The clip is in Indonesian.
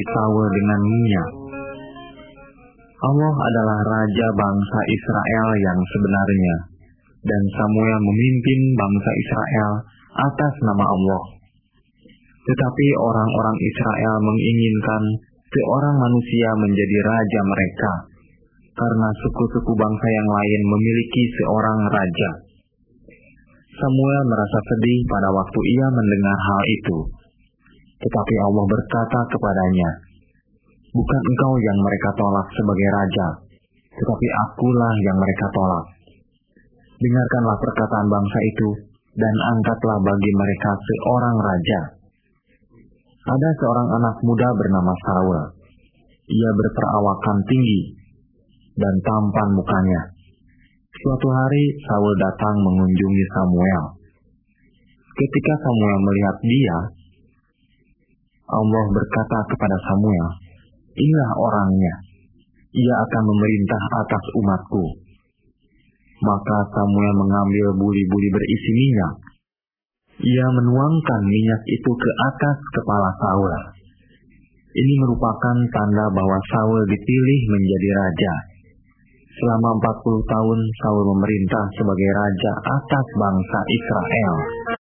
Saul dengan minyak. Allah adalah raja bangsa Israel yang sebenarnya, dan Samuel memimpin bangsa Israel atas nama Allah. Tetapi orang-orang Israel menginginkan seorang manusia menjadi raja mereka, karena suku-suku bangsa yang lain memiliki seorang raja. Samuel merasa sedih pada waktu ia mendengar hal itu. Tetapi Allah berkata kepadanya, "Bukan engkau yang mereka tolak sebagai raja, tetapi akulah yang mereka tolak. Dengarkanlah perkataan bangsa itu, dan angkatlah bagi mereka seorang raja." Ada seorang anak muda bernama Saul. Ia berperawakan tinggi dan tampan mukanya. Suatu hari Saul datang mengunjungi Samuel. Ketika Samuel melihat dia, Allah berkata kepada Samuel, "Inilah orangnya, ia akan memerintah atas umatku." Maka Samuel mengambil buli-buli berisi minyak. Ia menuangkan minyak itu ke atas kepala Saul. Ini merupakan tanda bahwa Saul dipilih menjadi raja. Selama 40 tahun Saul memerintah sebagai raja atas bangsa Israel.